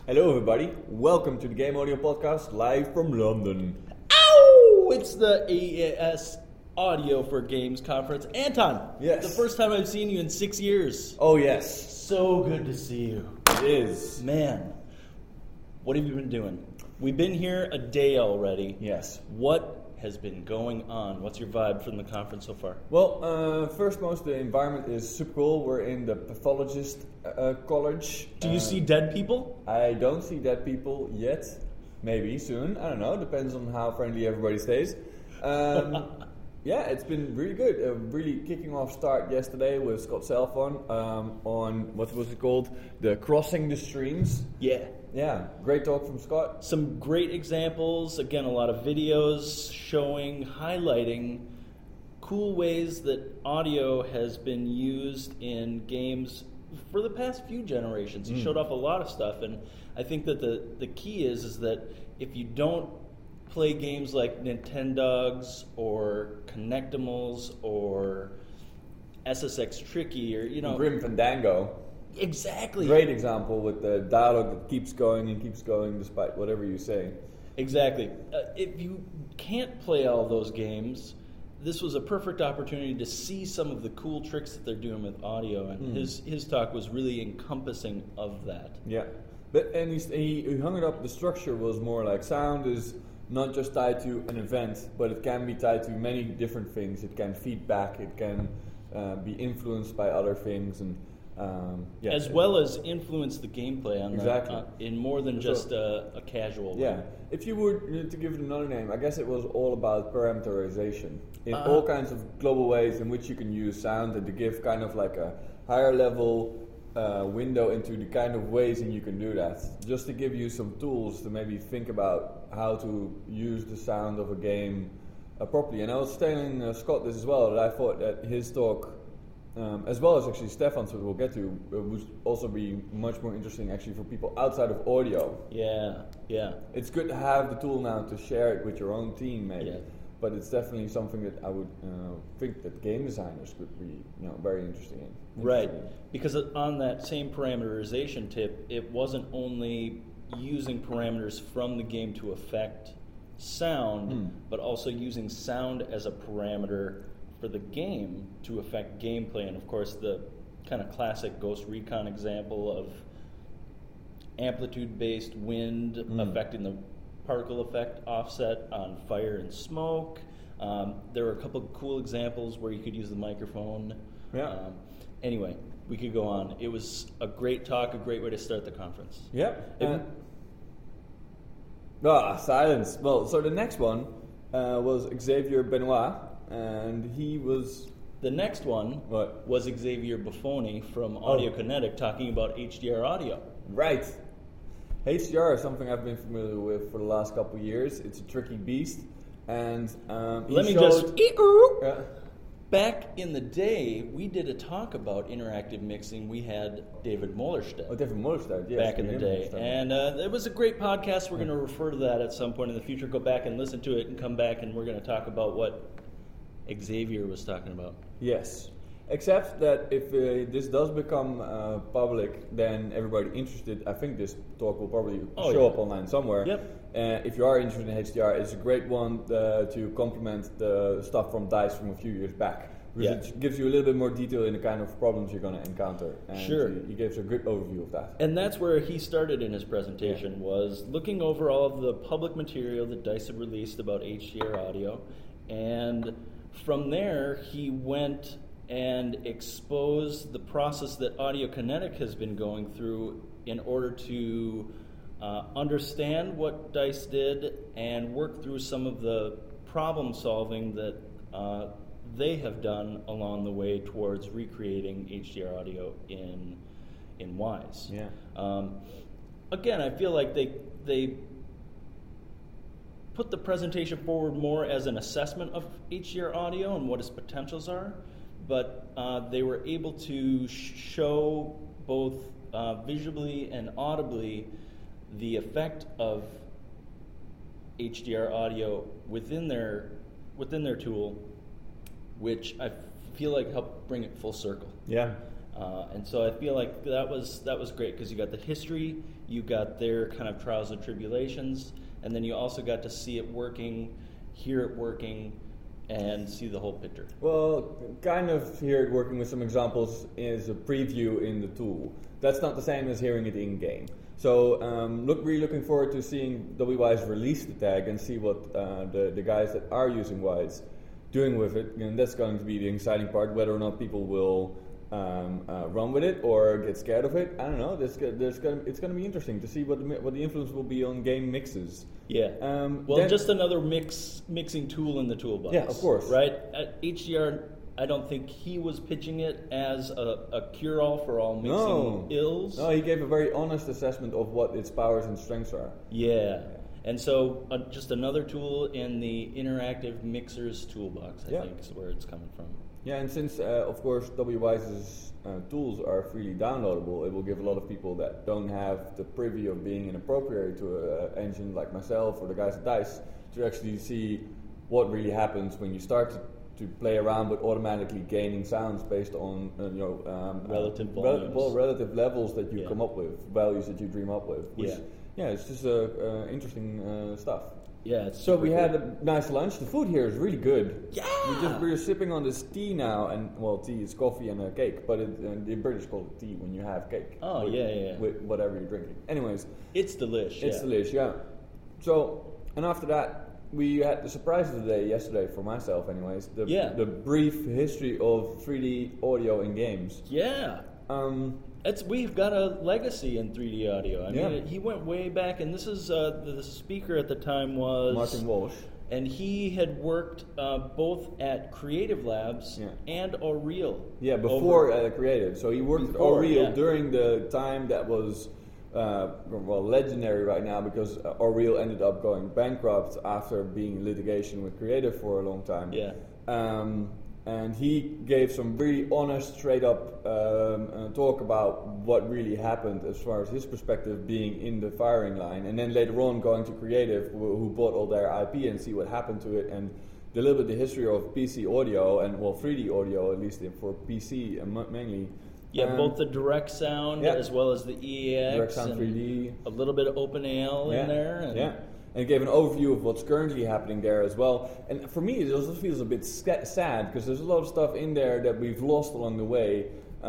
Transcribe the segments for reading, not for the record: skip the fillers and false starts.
Hello everybody, welcome to the Game Audio Podcast, live from London. Ow! It's the AAS Audio for Games Conference. Anton, Yes. The first time I've seen you in 6 years. Oh yes, So good to see you. it is. Man, what have you been doing? We've been here a day already. Yes. What has been going on? What's your vibe from the conference so far? Well, first most, the environment is super cool. We're in the pathologist college. Do you see dead people? I don't see dead people yet. Maybe soon. I don't know. Depends on how friendly everybody stays. Yeah, it's been really good. Really kicking off start yesterday with Scott Selfon on, what was it called? The Crossing the Streams. Yeah. Yeah, great talk from Scott. Some great examples. Again, a lot of videos showing, highlighting cool ways that audio has been used in games for the past few generations. He showed off a lot of stuff, and I think that the key is that if you don't play games like Nintendogs or Connectimals or SSX Tricky or, Grim Fandango. Exactly. Great example with the dialogue that keeps going despite whatever you say. Exactly. If you can't play all those games, this was a perfect opportunity to see some of the cool tricks that they're doing with audio, and his talk was really encompassing of that. Yeah, and he hung it up. The structure was more like sound is not just tied to an event, but it can be tied to many different things. It can feed back. It can be influenced by other things, and as well as influence the gameplay on exactly in more than just a casual way. Yeah, if you were to give it another name, I guess it was all about parameterization in all kinds of global ways in which you can use sound and to give kind of like a higher level window into the kind of ways and you can do that. Just to give you some tools to maybe think about how to use the sound of a game properly. And I was telling Scott this as well, that I thought that his talk, as well as actually Stefan's, what we'll get to, would also be much more interesting actually for people outside of audio. Yeah. It's good to have the tool now to share it with your own team, maybe. Yeah. But it's definitely something that I would think that game designers could be, very interesting in. Right, because on that same parameterization tip, it wasn't only using parameters from the game to affect sound, but also using sound as a parameter for the game to affect gameplay. And of course, the kind of classic Ghost Recon example of amplitude-based wind affecting the particle effect offset on fire and smoke. There were a couple of cool examples where you could use the microphone. Yeah. Anyway, we could go on. It was a great talk, a great way to start the conference. Yeah. Silence. Well, so the next one was Xavier Benoit, and he was... The next one was Xavier Buffoni from Audio Kinetic talking about HDR audio. Right. HDR is something I've been familiar with for the last couple of years. It's a tricky beast, and back in the day, we did a talk about interactive mixing. We had David Mollerstedt. Oh, David Mollerstedt, yes. Back in the day. And it was a great podcast. We're going to refer to that at some point in the future. Go back and listen to it and come back, and we're going to talk about what Xavier was talking about. Yes. Except that if this does become public, then everybody interested, I think this talk will probably show up online somewhere. Yep. If you are interested in HDR, it's a great one to complement the stuff from DICE from a few years back. Because it gives you a little bit more detail in the kind of problems you're going to encounter. And he gives a good overview of that. And that's where he started in his presentation, was looking over all of the public material that DICE had released about HDR audio. And from there, he went and exposed the process that Audio Kinetic has been going through in order to understand what DICE did and work through some of the problem solving that they have done along the way towards recreating HDR audio in Wwise. Yeah. Again, I feel like they put the presentation forward more as an assessment of HDR audio and what its potentials are, but they were able to show both visually and audibly the effect of HDR audio within their tool, which I feel like helped bring it full circle. Yeah. And so I feel like that was great because you got the history, you got their kind of trials and tribulations, and then you also got to see it working, hear it working, and see the whole picture. Well, kind of hear it working with some examples is a preview in the tool. That's not the same as hearing it in game. So really looking forward to seeing WWise release the tag and see what the guys that are using Wise doing with it. And that's going to be the exciting part, whether or not people will run with it or get scared of it. I don't know. It's going to be interesting to see what the influence will be on game mixes. Yeah. Just another mixing tool in the toolbox. Yeah, of course. Right? At HDR, I don't think he was pitching it as a cure-all for all mixing ills. No, he gave a very honest assessment of what its powers and strengths are. Yeah. And so just another tool in the interactive mixers toolbox, I think, is where it's coming from. Yeah, and since, of course, WWise's tools are freely downloadable, it will give a lot of people that don't have the privy of being an appropriator to an engine like myself or the guys at DICE to actually see what really happens when you start to play around with automatically gaining sounds based on relative volumes. relative levels that you come up with, values that you dream up with. Which, it's just interesting stuff. Yeah, so we had a nice lunch. The food here is really good. Yeah, we're sipping on this tea now, and tea is coffee and a cake, but the British call it tea when you have cake. Oh, with whatever you're drinking. Anyways, it's delish. It's delish, yeah. So, and after that, we had the surprise of the day yesterday for myself, anyways. The brief history of 3D audio in games. Yeah. We've got a legacy in 3D audio. I mean, he went way back, and this is the speaker at the time was Martin Walsh, and he had worked both at Creative Labs and Aureal. Yeah, before Creative. So he worked at Aureal during the time that was legendary right now because Aureal ended up going bankrupt after being in litigation with Creative for a long time. Yeah. And he gave some really honest, straight-up talk about what really happened as far as his perspective being in the firing line, and then later on going to Creative, who bought all their IP and see what happened to it, and a little bit the history of PC audio and 3D audio, at least for PC mainly. Yeah, both the direct sound as well as the EAX, direct sound 3D, a little bit of OpenAL in there, and gave an overview of what's currently happening there as well. And for me, it also feels a bit sad because there's a lot of stuff in there that we've lost along the way,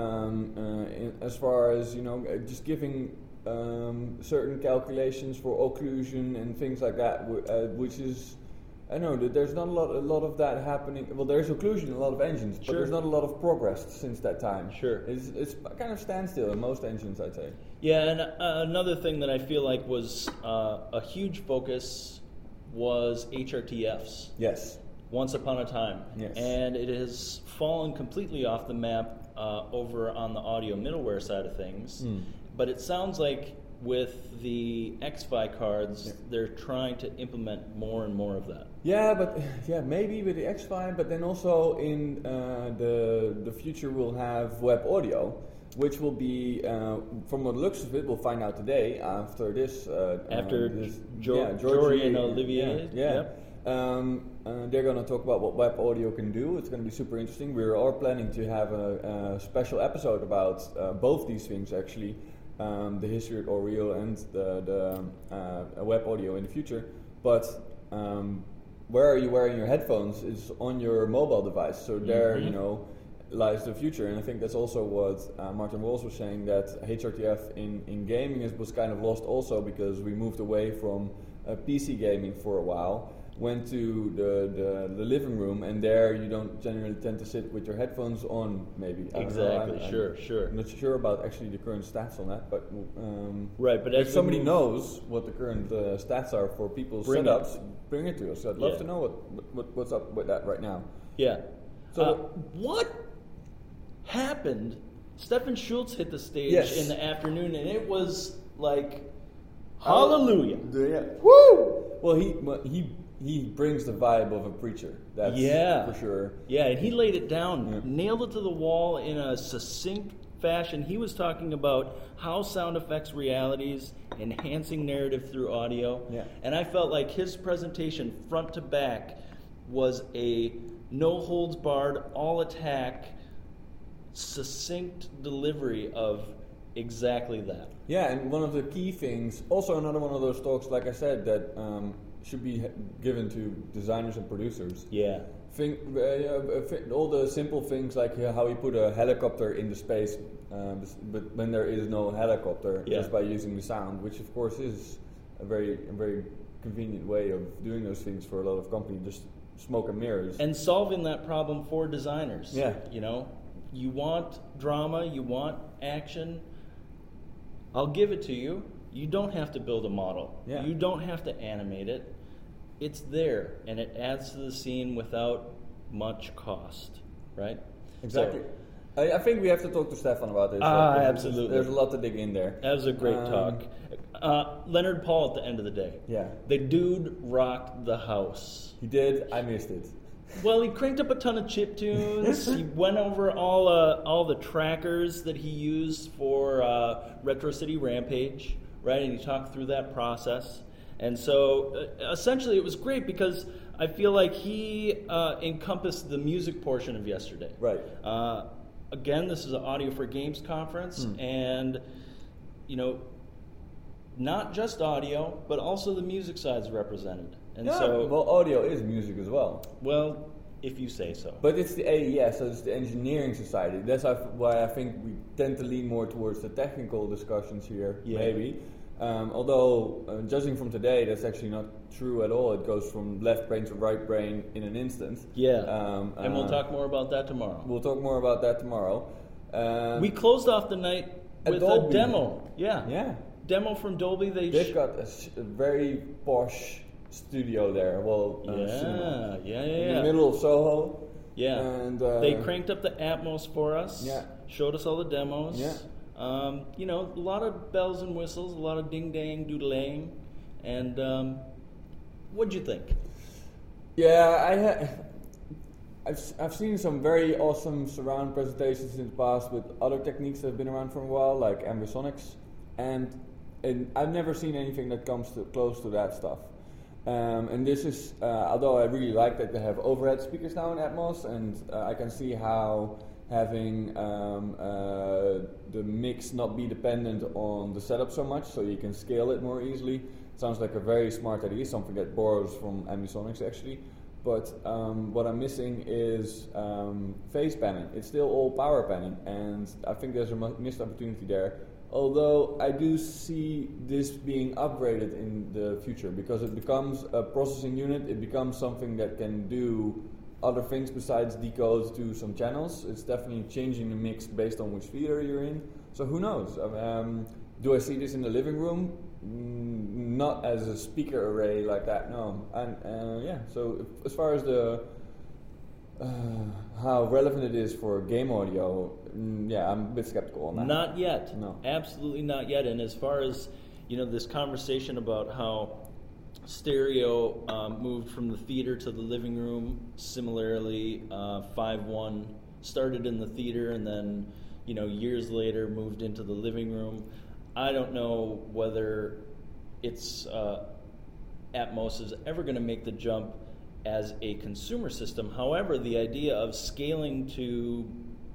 as far as just giving certain calculations for occlusion and things like that, which is. I know that there's not a lot of that happening. Well, there's occlusion in a lot of engines, but there's not a lot of progress since that time. Sure. It's kind of standstill in most engines, I'd say. Yeah, and another thing that I feel like was a huge focus was HRTFs. Yes. Once upon a time. Yes. And it has fallen completely off the map over on the audio middleware side of things. But it sounds like with the XFi cards, they're trying to implement more and more of that. Yeah, but maybe with the XFi, but then also in the future we'll have web audio, which will be, from what looks of it, we'll find out today after this. Jory and Olivier. They're going to talk about what web audio can do. It's going to be super interesting. We are planning to have a special episode about both these things, actually. The history of Aureal and the web audio in the future. But where are you wearing your headphones is on your mobile device. So there, lies the future. And I think that's also what Martin Walsh was saying, that HRTF in gaming was kind of lost also because we moved away from PC gaming for a while. Went to the living room, and there you don't generally tend to sit with your headphones on, maybe. Exactly, sure. I'm not sure about actually the current stats on that, but but if somebody knows what the current stats are for people's setups, bring it to us. I'd love to know what's up with that right now. Yeah. So what happened? Stefan Schultz hit the stage in the afternoon, and it was like, hallelujah. Woo! Well, he brings the vibe of a preacher. That's for sure. Yeah, and he laid it down, nailed it to the wall in a succinct fashion. He was talking about how sound effects realities, enhancing narrative through audio. Yeah. And I felt like his presentation, front to back, was a no-holds-barred, all-attack, succinct delivery of exactly that. Yeah, and one of the key things, also another one of those talks, like I said, that should be given to designers and producers. Yeah. All the simple things like how you put a helicopter into space, but when there is no helicopter, just by using the sound, which of course is a very convenient way of doing those things for a lot of companies, just smoke and mirrors. And solving that problem for designers. Yeah. You know, you want drama, you want action, I'll give it to you. You don't have to build a model. Yeah. You don't have to animate it. It's there, and it adds to the scene without much cost, right? Exactly. So, I think we have to talk to Stefan about this. Absolutely. There's a lot to dig in there. That was a great talk. Leonard Paul at the end of the day. Yeah. The dude rocked the house. He did. I missed it. Well, he cranked up a ton of chiptunes. He went over all the trackers that he used for Retro City Rampage, right? And he talked through that process. And so, essentially, it was great because I feel like he encompassed the music portion of yesterday. Right. Again, this is an Audio for Games conference, and, you know, not just audio, but also the music side's represented. And well, audio is music as well. Well, if you say so. But it's the AES, so it's the Engineering Society. That's why I think we tend to lean more towards the technical discussions here, maybe. Although, judging from today, that's actually not true at all. It goes from left brain to right brain in an instant. Yeah, and we'll talk more about that tomorrow. We'll talk more about that tomorrow. We closed off the night with a demo. Yeah. Demo from Dolby. They've got a very posh studio there. Well, in the middle of Soho. Yeah, and they cranked up the Atmos for us. Yeah, showed us all the demos. Yeah. You know, a lot of bells and whistles, a lot of ding-dang, doodling. And what'd you think? Yeah, I've seen some very awesome surround presentations in the past with other techniques that have been around for a while, like Ambisonics, and I've never seen anything that comes close to that stuff. And this is, although I really like that they have overhead speakers now in Atmos, and I can see how having the mix not be dependent on the setup so much, so you can scale it more easily. Sounds like a very smart idea, something that borrows from Ambisonics actually. But what I'm missing is phase panning. It's still all power panning, and I think there's a missed opportunity there. Although I do see this being upgraded in the future because it becomes a processing unit, it becomes something that can do other things besides decode to some channels. It's definitely changing the mix based on which theater you're in. So who knows? Do I see this in the living room? Not as a speaker array like that, no. And so as far as the how relevant it is for game audio, I'm a bit skeptical on that. Not yet. No. Absolutely not yet. And as far as, you know, this conversation about how stereo moved from the theater to the living room, similarly, 5.1 started in the theater and then, you know, years later moved into the living room. I don't know whether it's Atmos is ever going to make the jump as a consumer system. However, the idea of scaling to,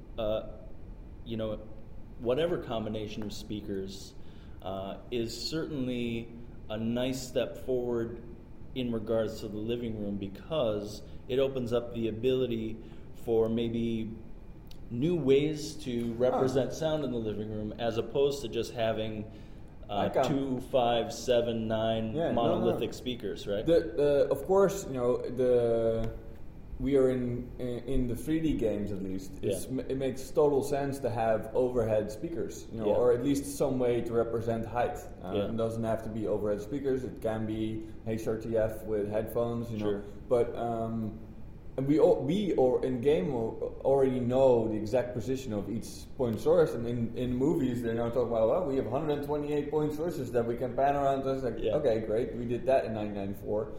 whatever combination of speakers is certainly a nice step forward in regards to the living room because it opens up the ability for maybe new ways to represent sound in the living room as opposed to just having 2, 5, 7, 9 monolithic speakers, right? Of course, you know, we are in the 3D games at least. It makes total sense to have overhead speakers, you know, or at least some way to represent height. It doesn't have to be overhead speakers. It can be HRTF with headphones, you know. But and we in game already know the exact position of each point source, and in movies they're now talking about, well, we have 128 point sources that we can pan around. Us like, okay, great, we did that in 1994.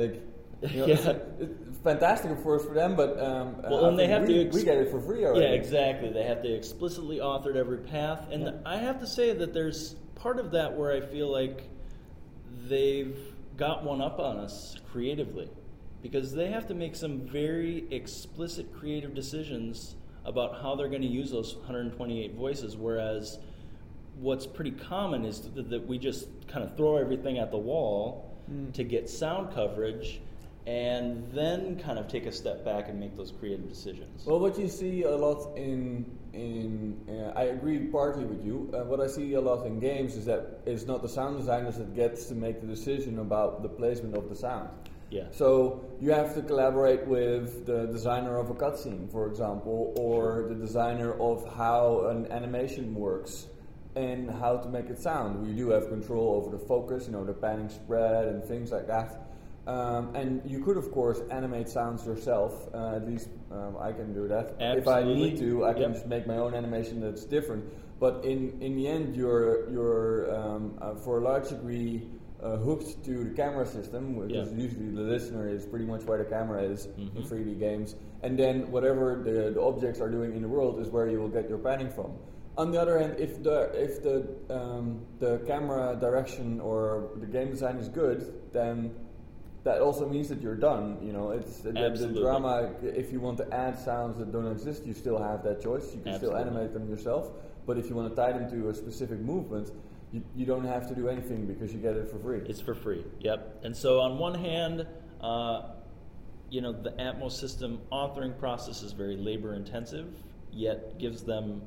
It's fantastic, of course, for them, but and they have we get it for free already. Yeah, exactly. They have to explicitly author every path, and I have to say that there's part of that where I feel like they've got one up on us creatively. Because they have to make some very explicit creative decisions about how they're going to use those 128 voices, whereas what's pretty common is that we just kind of throw everything at the wall to get sound coverage, and then kind of take a step back and make those creative decisions. Well, what you see a lot in I agree partly with you. What I see a lot in games is that it's not the sound designers that gets to make the decision about the placement of the sound. Yeah. So you have to collaborate with the designer of a cutscene, for example, or the designer of how an animation works and how to make it sound. You do have control over the focus, the panning spread and things like that. And you could, of course, animate sounds yourself. At least I can do that. Absolutely. If I need to, I can just make my own animation that's different. But in the end, you're for a large degree hooked to the camera system, which is usually the listener is pretty much where the camera is in 3D games. And then whatever the objects are doing in the world is where you will get your panning from. On the other hand, if the camera direction or the game design is good, then that also means that you're done. It's the drama. If you want to add sounds that don't exist, you still have that choice. You can still animate them yourself. But if you want to tie them to a specific movement, you don't have to do anything because you get it for free. It's for free. Yep. And so on one hand, the Atmos system authoring process is very labor intensive, yet gives them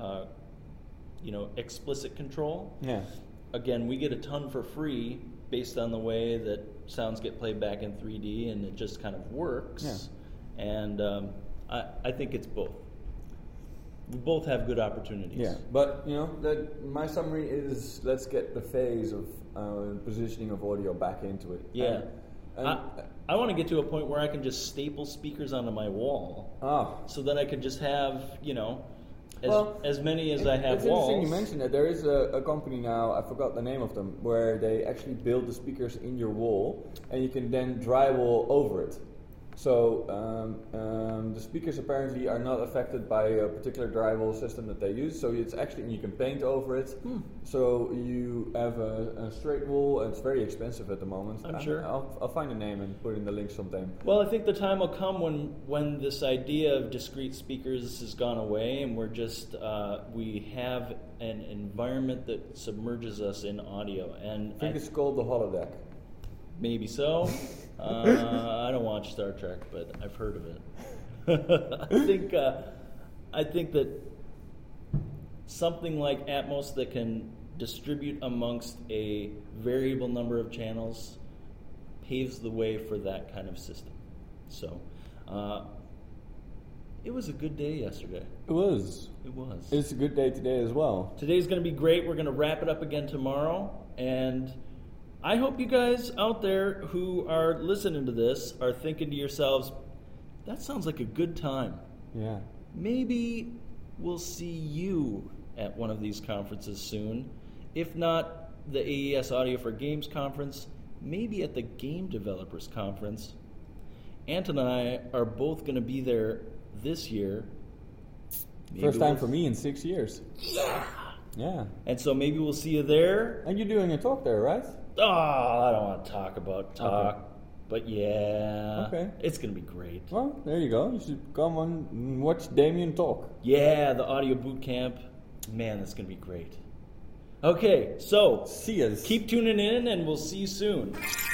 explicit control. Yeah. Again, we get a ton for free based on the way that sounds get played back in 3D, and it just kind of works. Yeah. And I think it's both. We both have good opportunities. Yeah, but my summary is let's get the phase of positioning of audio back into it. Yeah. I want to get to a point where I can just staple speakers onto my wall. So that I could just have, as many as I have it's walls. It's interesting you mentioned that. There is a company now, I forgot the name of them, where they actually build the speakers in your wall and you can then drywall over it. So the speakers apparently are not affected by a particular drywall system that they use. So it's actually, and you can paint over it. So you have a straight wall. And it's very expensive at the moment. I'm sure. I'll find a name and put in the link sometime. Well, I think the time will come when this idea of discrete speakers has gone away, and we're just we have an environment that submerges us in audio. And I think it's called the holodeck. Maybe so. I don't watch Star Trek, but I've heard of it. I think that something like Atmos that can distribute amongst a variable number of channels paves the way for that kind of system. So, it was a good day yesterday. It was. It's a good day today as well. Today's going to be great. We're going to wrap it up again tomorrow, and I hope you guys out there who are listening to this are thinking to yourselves, that sounds like a good time. Yeah. Maybe we'll see you at one of these conferences soon. If not the AES Audio for Games conference, maybe at the Game Developers Conference. Anton and I are both going to be there this year. Maybe First time for me in 6 years. Yeah. Yeah. And so maybe we'll see you there. And you're doing a talk there, right? Oh, I don't want to talk about talk. Okay. But yeah. Okay. It's going to be great. Well, there you go. You should come on and watch Damien talk. Yeah, the audio boot camp. Man, that's going to be great. Okay, so see us. Keep tuning in and we'll see you soon.